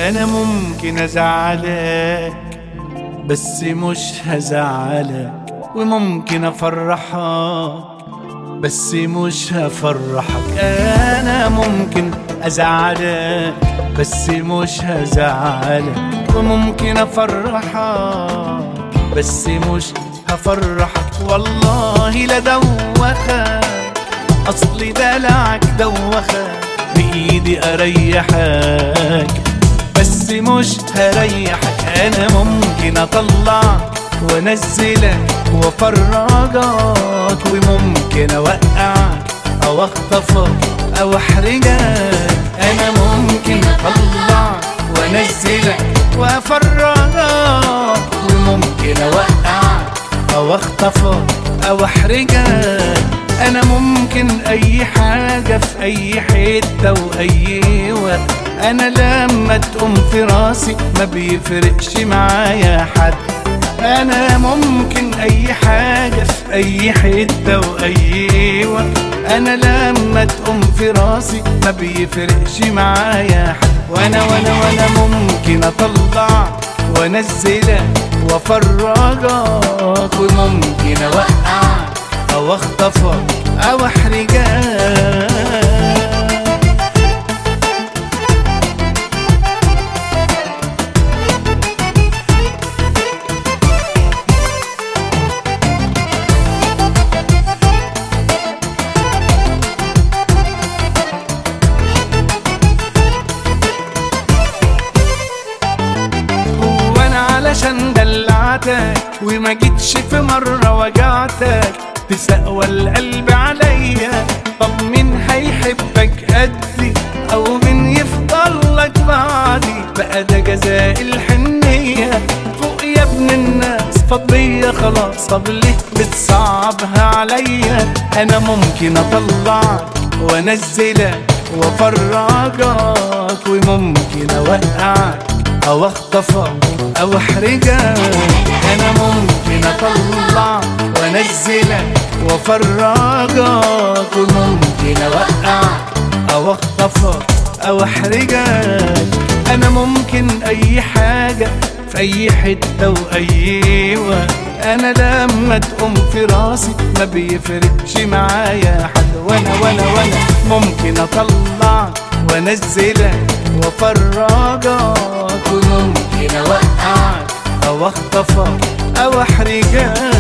انا ممكن ازعلك بس مش هزعلك، وممكن افرحك بس مش هفرحك. انا ممكن ازعلك بس مش هزعلك، وممكن افرحك بس مش هفرحك. والله لا دوخك، اصلي دلعك دوخك، بايدي اريحك بس مش هريحك. انا ممكن اطلعك وانزلك وافرجك، وممكن اوقعك او اخطفك او احرجك. انا ممكن اطلعك وانزلك وافرجك، وممكن اوقعك او اخطفك او احرجك. انا ممكن اي حاجة في اي حتة واي وقت. انا لما تقوم في راسي ما بيفرقش معايا حد. انا ممكن اي حاجة في اي حتة واي وقت. انا لما تقوم في راسي ما بيفرقش معايا حد. وانا ممكن اطلع وانزلك وافرجك، وممكن اوقعك او اخطفك او احرجك. علشان دلعتك وما جيتش في مرة وجعتك، تسقوى القلب عليا. طب مين هيحبك قدي او مين يفضل لك بعدي؟ بقى ده جزاء الحنية. فوق يا ابن الناس فضية خلاص، طب ليه بتصعبها عليا؟ انا ممكن اطلعك وانزلك وافرجك، وممكن اوقعك او اخطفك او احرجك. انا ممكن اطلع وانزلك وافرجك، وممكن اوقعك او اخطفك او احرجك. انا ممكن اي حاجة في اي حتة واي وقت. انا لما تقوم في راسي ما بيفرقش معايا حد. وانا ممكن اطلع وانزلك وافرجك، وممكن اوقعك او اخطفك او احرجك.